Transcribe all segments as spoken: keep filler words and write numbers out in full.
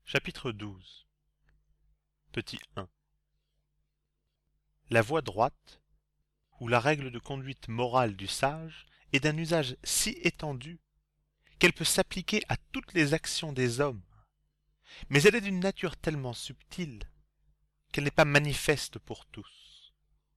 Chapitre douze. Petit un. La voie droite, ou la règle de conduite morale du sage, est d'un usage si étendu qu'elle peut s'appliquer à toutes les actions des hommes, mais elle est d'une nature tellement subtile qu'elle n'est pas manifeste pour tous.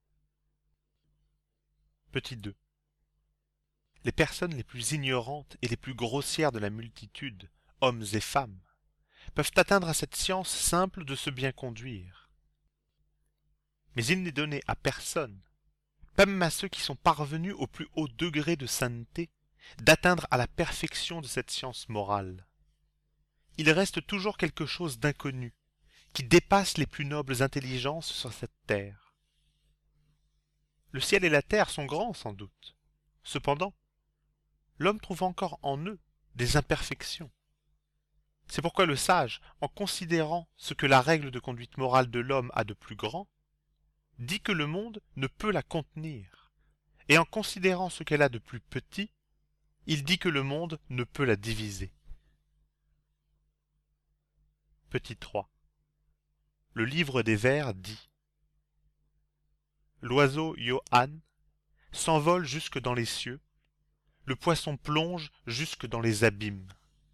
Petit deux. Les personnes les plus ignorantes et les plus grossières de la multitude, hommes et femmes, peuvent atteindre à cette science simple de se bien conduire. Mais il n'est donné à personne, pas même à ceux qui sont parvenus au plus haut degré de sainteté, d'atteindre à la perfection de cette science morale. Il reste toujours quelque chose d'inconnu, qui dépasse les plus nobles intelligences sur cette terre. Le ciel et la terre sont grands sans doute. Cependant, l'homme trouve encore en eux des imperfections. C'est pourquoi le sage, en considérant ce que la règle de conduite morale de l'homme a de plus grand, dit que le monde ne peut la contenir, et en considérant ce qu'elle a de plus petit, il dit que le monde ne peut la diviser. Petit trois. Le livre des vers dit: L'oiseau Yohan s'envole jusque dans les cieux, le poisson plonge jusque dans les abîmes.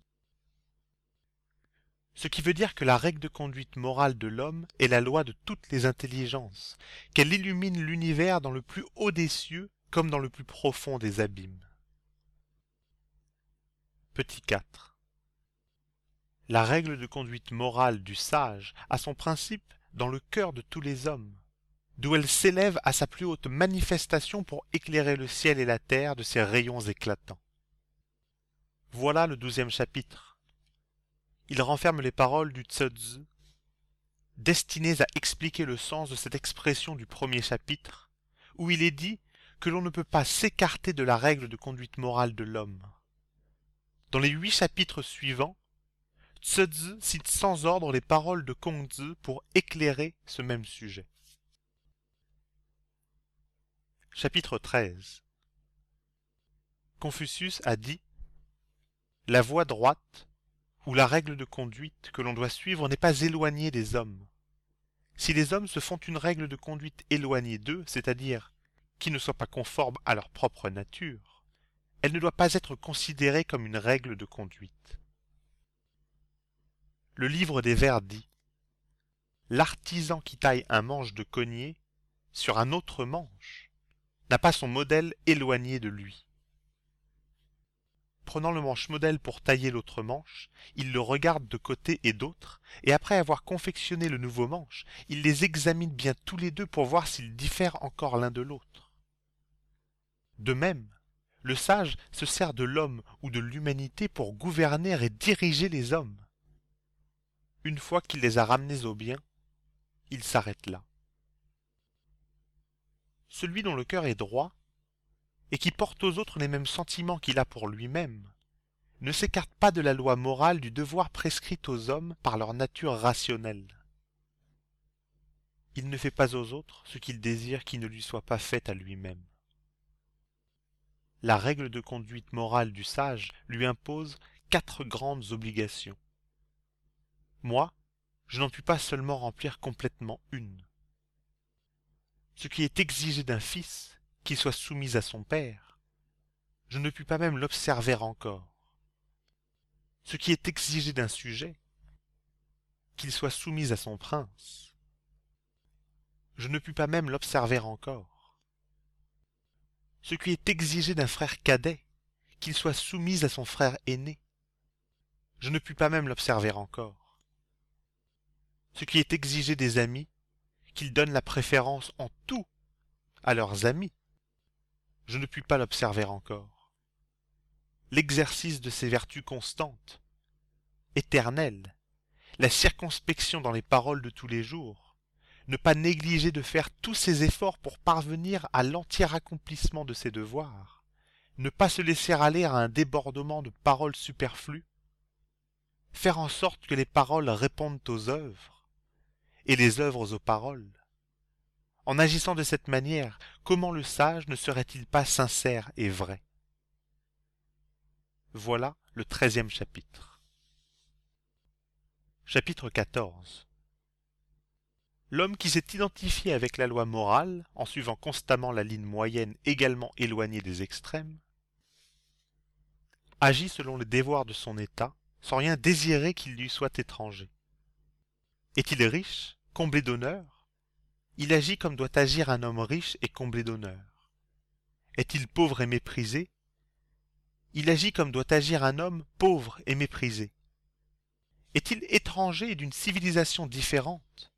Ce qui veut dire que la règle de conduite morale de l'homme est la loi de toutes les intelligences, qu'elle illumine l'univers dans le plus haut des cieux comme dans le plus profond des abîmes. Petit quatre. La règle de conduite morale du sage a son principe dans le cœur de tous les hommes, d'où elle s'élève à sa plus haute manifestation pour éclairer le ciel et la terre de ses rayons éclatants. Voilà le douzième chapitre. Il renferme les paroles du Tzu, destinées à expliquer le sens de cette expression du premier chapitre, où il est dit que l'on ne peut pas s'écarter de la règle de conduite morale de l'homme. Dans les huit chapitres suivants, Tzu cite sans ordre les paroles de Kongzi pour éclairer ce même sujet. Chapitre treize. Confucius a dit: La voie droite, ou la règle de conduite que l'on doit suivre, n'est pas éloignée des hommes. Si les hommes se font une règle de conduite éloignée d'eux, c'est-à-dire qui ne soit pas conforme à leur propre nature, elle ne doit pas être considérée comme une règle de conduite. Le livre des vers dit: L'artisan qui taille un manche de cognée sur un autre manche n'a pas son modèle éloigné de lui. Prenant le manche modèle pour tailler l'autre manche, il le regarde de côté et d'autre, et après avoir confectionné le nouveau manche, il les examine bien tous les deux pour voir s'ils diffèrent encore l'un de l'autre. De même, le sage se sert de l'homme ou de l'humanité pour gouverner et diriger les hommes. Une fois qu'il les a ramenés au bien, il s'arrête là. Celui dont le cœur est droit, et qui porte aux autres les mêmes sentiments qu'il a pour lui-même, ne s'écarte pas de la loi morale du devoir prescrite aux hommes par leur nature rationnelle. Il ne fait pas aux autres ce qu'il désire qui ne lui soit pas fait à lui-même. La règle de conduite morale du sage lui impose quatre grandes obligations. Moi, je n'en puis pas seulement remplir complètement une. Ce qui est exigé d'un fils, qu'il soit soumis à son père, je ne puis pas même l'observer encore. Ce qui est exigé d'un sujet, qu'il soit soumis à son prince, je ne puis pas même l'observer encore. Ce qui est exigé d'un frère cadet, qu'il soit soumis à son frère aîné, je ne puis pas même l'observer encore. Ce qui est exigé des amis, qu'ils donnent la préférence en tout à leurs amis, je ne puis pas l'observer encore. L'exercice de ces vertus constantes, éternelles, la circonspection dans les paroles de tous les jours, ne pas négliger de faire tous ses efforts pour parvenir à l'entier accomplissement de ses devoirs, ne pas se laisser aller à un débordement de paroles superflues, faire en sorte que les paroles répondent aux œuvres, et les œuvres aux paroles. En agissant de cette manière, comment le sage ne serait-il pas sincère et vrai? Voilà le treizième chapitre. Chapitre quatorze. L'homme qui s'est identifié avec la loi morale, en suivant constamment la ligne moyenne également éloignée des extrêmes, agit selon les devoirs de son état, sans rien désirer qu'il lui soit étranger. Est-il riche, comblé d'honneur? Il agit comme doit agir un homme riche et comblé d'honneur. Est-il pauvre et méprisé? Il agit comme doit agir un homme pauvre et méprisé. Est-il étranger d'une civilisation différente?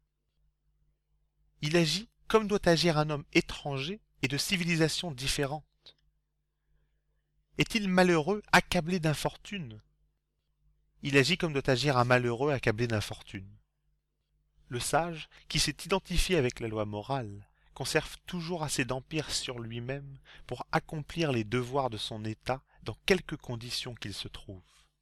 Il agit comme doit agir un homme étranger et de civilisation différente. Est-il malheureux, accablé d'infortune? Il agit comme doit agir un malheureux accablé d'infortune. Le sage, qui s'est identifié avec la loi morale, conserve toujours assez d'empire sur lui-même pour accomplir les devoirs de son état dans quelque condition qu'il se trouve.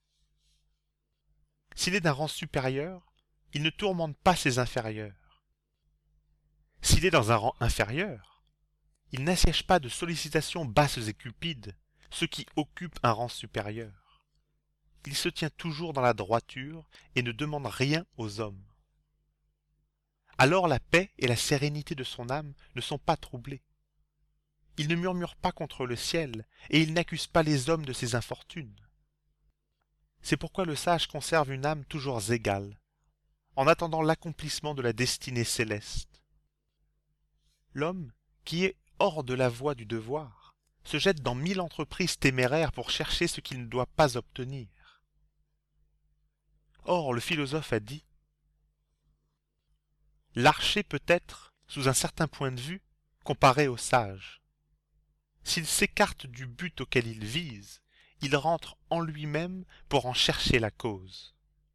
S'il est d'un rang supérieur, il ne tourmente pas ses inférieurs. S'il est dans un rang inférieur, il n'assiège pas de sollicitations basses et cupides ceux qui occupent un rang supérieur. Il se tient toujours dans la droiture et ne demande rien aux hommes. Alors la paix et la sérénité de son âme ne sont pas troublées. Il ne murmure pas contre le ciel et il n'accuse pas les hommes de ses infortunes. C'est pourquoi le sage conserve une âme toujours égale, en attendant l'accomplissement de la destinée céleste. L'homme, qui est hors de la voie du devoir, se jette dans mille entreprises téméraires pour chercher ce qu'il ne doit pas obtenir. Or, le philosophe a dit: l'archer peut être, sous un certain point de vue, comparé au sage. S'il s'écarte du but auquel il vise, il rentre en lui-même pour en chercher la cause.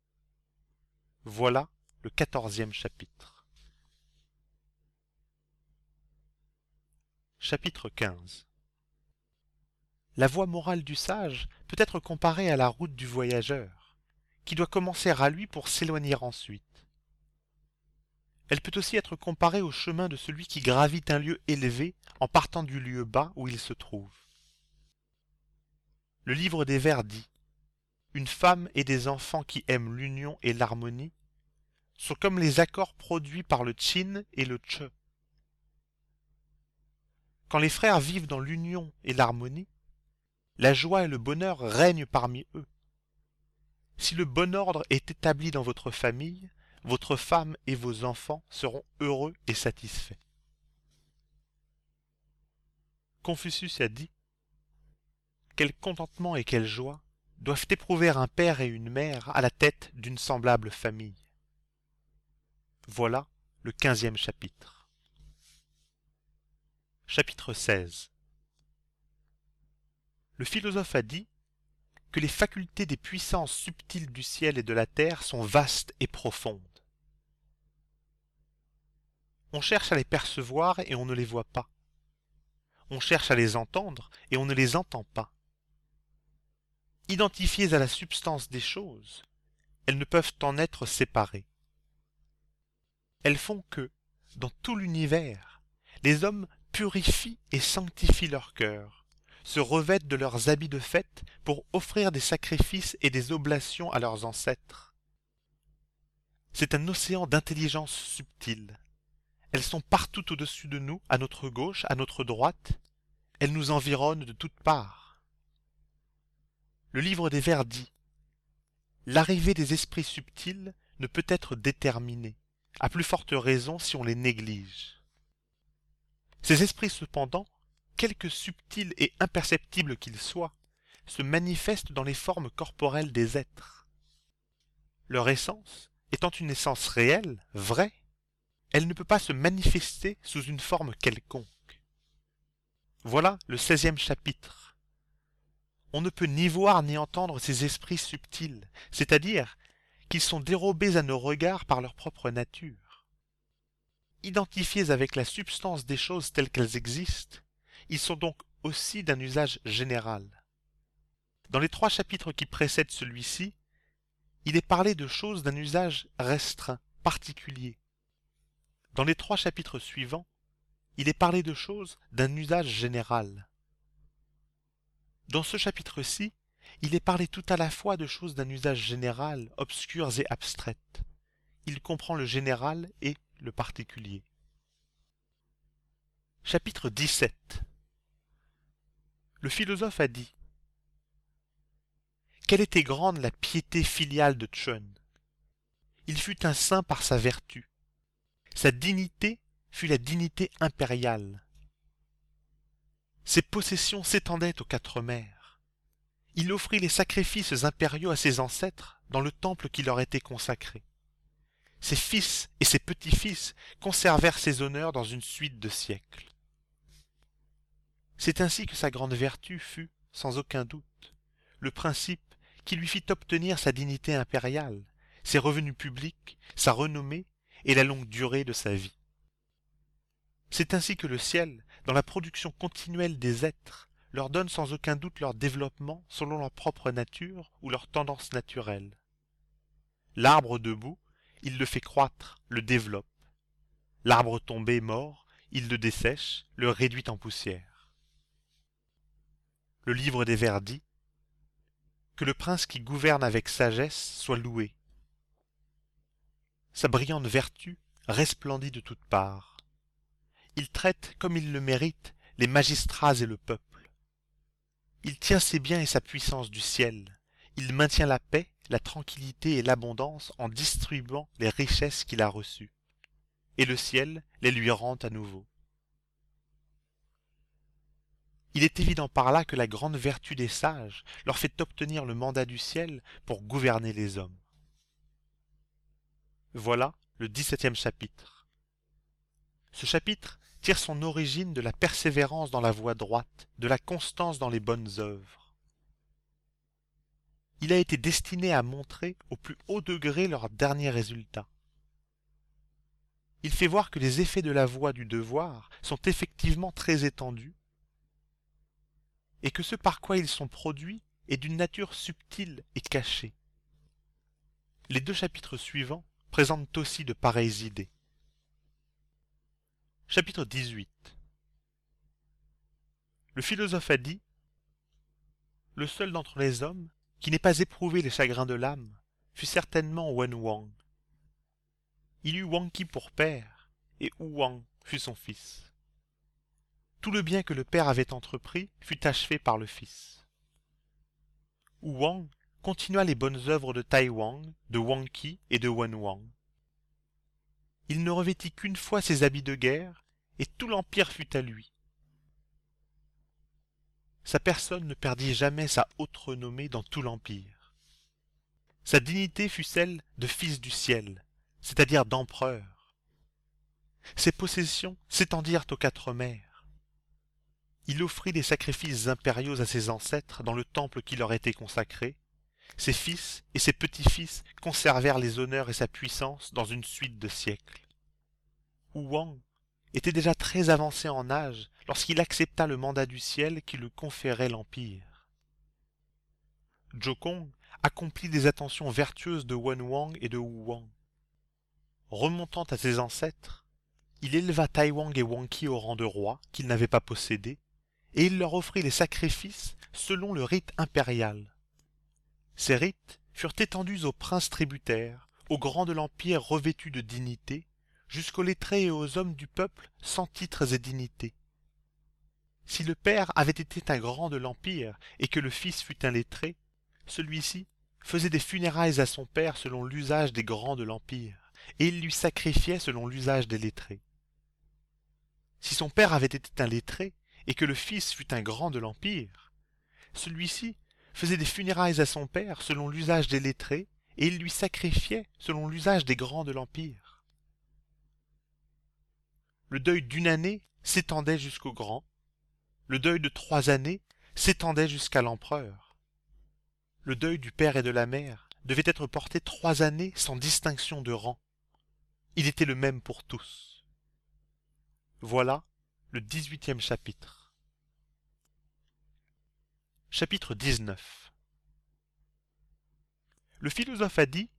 Voilà le quatorzième chapitre. Chapitre quinze. La voie morale du sage peut être comparée à la route du voyageur, qui doit commencer à lui pour s'éloigner ensuite. Elle peut aussi être comparée au chemin de celui qui gravit un lieu élevé en partant du lieu bas où il se trouve. Le livre des Vers dit: une femme et des enfants qui aiment l'union et l'harmonie sont comme les accords produits par le tchin et le tche. Quand les frères vivent dans l'union et l'harmonie, la joie et le bonheur règnent parmi eux. Si le bon ordre est établi dans votre famille, votre femme et vos enfants seront heureux et satisfaits. Confucius a dit: quel contentement et quelle joie doivent éprouver un père et une mère à la tête d'une semblable famille. Voilà le quinzième chapitre. Chapitre seize. Le philosophe a dit que les facultés des puissances subtiles du ciel et de la terre sont vastes et profondes. On cherche à les percevoir et on ne les voit pas. On cherche à les entendre et on ne les entend pas. Identifiées à la substance des choses, elles ne peuvent en être séparées. Elles font que, dans tout l'univers, les hommes purifient et sanctifient leur cœur, se revêtent de leurs habits de fête pour offrir des sacrifices et des oblations à leurs ancêtres. C'est un océan d'intelligence subtile. Elles sont partout au-dessus de nous, à notre gauche, à notre droite. Elles nous environnent de toutes parts. Le livre des Vers dit: l'arrivée des esprits subtils ne peut être déterminée, à plus forte raison si on les néglige. Ces esprits cependant, quelque subtils et imperceptibles qu'ils soient, se manifestent dans les formes corporelles des êtres. Leur essence, étant une essence réelle, vraie, elle ne peut pas se manifester sous une forme quelconque. Voilà le seizième chapitre. On ne peut ni voir ni entendre ces esprits subtils, c'est-à-dire qu'ils sont dérobés à nos regards par leur propre nature. Identifiés avec la substance des choses telles qu'elles existent, ils sont donc aussi d'un usage général. Dans les trois chapitres qui précèdent celui-ci, il est parlé de choses d'un usage restreint, particulier. Dans les trois chapitres suivants, il est parlé de choses d'un usage général. Dans ce chapitre-ci, Il est parlé tout à la fois de choses d'un usage général, obscures et abstraites. Il comprend le général et le particulier. Chapitre dix-sept. Le philosophe a dit: quelle était grande la piété filiale de Chun! Il fut un saint par sa vertu. Sa dignité fut la dignité impériale. Ses possessions s'étendaient aux quatre mers. Il offrit les sacrifices impériaux à ses ancêtres dans le temple qui leur était consacré. Ses fils et ses petits-fils conservèrent ses honneurs dans une suite de siècles. C'est ainsi que sa grande vertu fut, sans aucun doute, le principe qui lui fit obtenir sa dignité impériale, ses revenus publics, sa renommée et la longue durée de sa vie. C'est ainsi que le ciel, dans la production continuelle des êtres, leur donne sans aucun doute leur développement selon leur propre nature ou leur tendance naturelle. L'arbre debout, il le fait croître, le développe. L'arbre tombé mort, il le dessèche, le réduit en poussière. Le livre des vers dit: que le prince qui gouverne avec sagesse soit loué. Sa brillante vertu resplendit de toutes parts. Il traite, comme il le mérite, les magistrats et le peuple. Il tient ses biens et sa puissance du ciel. Il maintient la paix, la tranquillité et l'abondance en distribuant les richesses qu'il a reçues. Et le ciel les lui rend à nouveau. Il est évident par là que la grande vertu des sages leur fait obtenir le mandat du ciel pour gouverner les hommes. Voilà le dix-septième chapitre. Ce chapitre tire son origine de la persévérance dans la voie droite, de la constance dans les bonnes œuvres. Il a été destiné à montrer au plus haut degré leurs derniers résultats. Il fait voir que les effets de la voie du devoir sont effectivement très étendus et que ce par quoi ils sont produits est d'une nature subtile et cachée. Les deux chapitres suivants présentent aussi de pareilles idées. Chapitre dix-huit. Le philosophe a dit: le seul d'entre les hommes qui n'ait pas éprouvé les chagrins de l'âme fut certainement Wen Wang. Il eut Wangqi pour père, et Huang fut son fils. Tout le bien que le père avait entrepris fut achevé par le fils. Huang continua les bonnes œuvres de Tai Wang, de Wangqi et de Wen Wang. Il ne revêtit qu'une fois ses habits de guerre, et tout l'empire fut à lui. Sa personne ne perdit jamais sa haute renommée dans tout l'empire. Sa dignité fut celle de fils du ciel, c'est-à-dire d'empereur. Ses possessions s'étendirent aux quatre mers. Il offrit des sacrifices impériaux à ses ancêtres dans le temple qui leur était consacré. Ses fils et ses petits-fils conservèrent les honneurs et sa puissance dans une suite de siècles. Huang était déjà très avancé en âge lorsqu'il accepta le mandat du ciel qui lui conférait l'empire. Zhokong accomplit des attentions vertueuses de Wen Wang et de Huang. Remontant à ses ancêtres, il éleva Tai Wang et Wangqi au rang de roi qu'ils n'avaient pas possédé, et il leur offrit les sacrifices selon le rite impérial. Ces rites furent étendus aux princes tributaires, aux grands de l'empire revêtus de dignité, jusqu'aux lettrés et aux hommes du peuple sans titres et dignités. Si le père avait été un grand de l'empire et que le fils fut un lettré, celui-ci faisait des funérailles à son père selon l'usage des grands de l'empire, et il lui sacrifiait selon l'usage des lettrés. Si son père avait été un lettré et que le fils fut un grand de l'empire, celui-ci faisait des funérailles à son père selon l'usage des lettrés, et il lui sacrifiait selon l'usage des grands de l'empire. Le deuil d'une année s'étendait jusqu'au grand, le deuil de trois années s'étendait jusqu'à l'empereur. Le deuil du père et de la mère devait être porté trois années sans distinction de rang. Il était le même pour tous. Voilà le dix-huitième chapitre. Chapitre dix-neuf. Le philosophe a dit: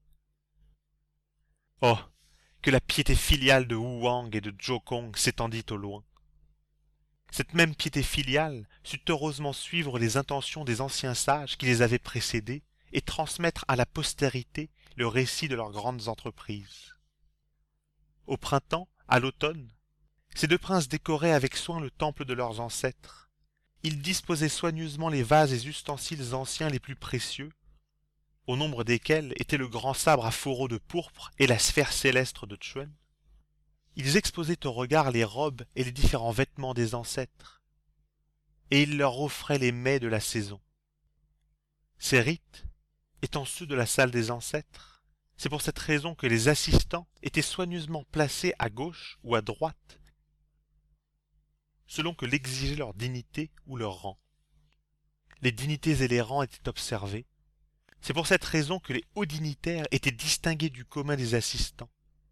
oh, que la piété filiale de Huang et de Zhokong s'étendit au loin. Cette même piété filiale sut heureusement suivre les intentions des anciens sages qui les avaient précédés et transmettre à la postérité le récit de leurs grandes entreprises. Au printemps, à l'automne, ces deux princes décoraient avec soin le temple de leurs ancêtres. Ils disposaient soigneusement les vases et ustensiles anciens les plus précieux, au nombre desquels était le grand sabre à fourreau de pourpre et la sphère céleste de Chuen. Ils exposaient au regard les robes et les différents vêtements des ancêtres, et ils leur offraient les mets de la saison. Ces rites étant ceux de la salle des ancêtres, c'est pour cette raison que les assistants étaient soigneusement placés à gauche ou à droite, selon que l'exigeait leur dignité ou leur rang. Les dignités et les rangs étaient observés. C'est pour cette raison que les hauts dignitaires étaient distingués du commun des assistants.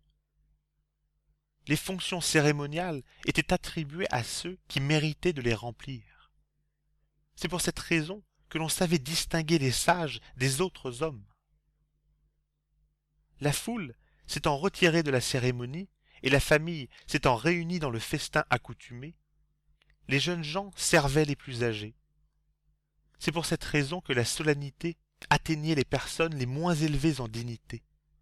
Les fonctions cérémoniales étaient attribuées à ceux qui méritaient de les remplir. C'est pour cette raison que l'on savait distinguer les sages des autres hommes. La foule s'étant retirée de la cérémonie et la famille s'étant réunie dans le festin accoutumé, les jeunes gens servaient les plus âgés. C'est pour cette raison que la solennité atteignait les personnes les moins élevées en dignité.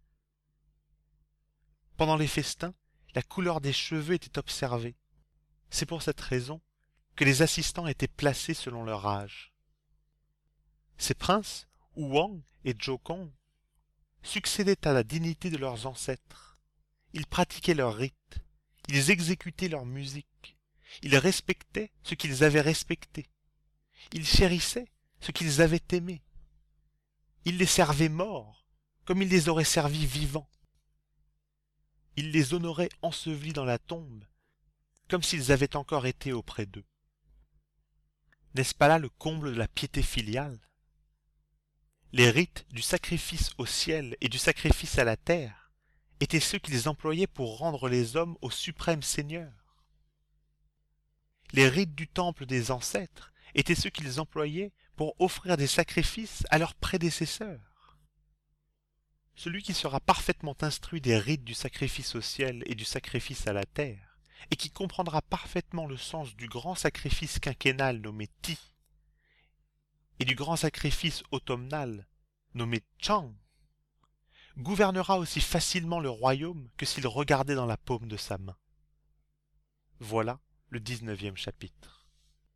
Pendant les festins, la couleur des cheveux était observée. C'est pour cette raison que les assistants étaient placés selon leur âge. Ces princes, Huang et Zhoukong, succédaient à la dignité de leurs ancêtres. Ils pratiquaient leurs rites, ils exécutaient leur musique, ils respectaient ce qu'ils avaient respecté, ils chérissaient ce qu'ils avaient aimé, ils les servaient morts comme ils les auraient servis vivants, ils les honoraient ensevelis dans la tombe comme s'ils avaient encore été auprès d'eux. N'est-ce pas là le comble de la piété filiale? Les rites du sacrifice au ciel et du sacrifice à la terre étaient ceux qu'ils employaient pour rendre les hommes au suprême Seigneur. Les rites du temple des ancêtres étaient ceux qu'ils employaient pour offrir des sacrifices à leurs prédécesseurs. Celui qui sera parfaitement instruit des rites du sacrifice au ciel et du sacrifice à la terre, et qui comprendra parfaitement le sens du grand sacrifice quinquennal nommé Ti, et du grand sacrifice automnal nommé Chang, gouvernera aussi facilement le royaume que s'il regardait dans la paume de sa main. Voilà le dix-neuvième chapitre.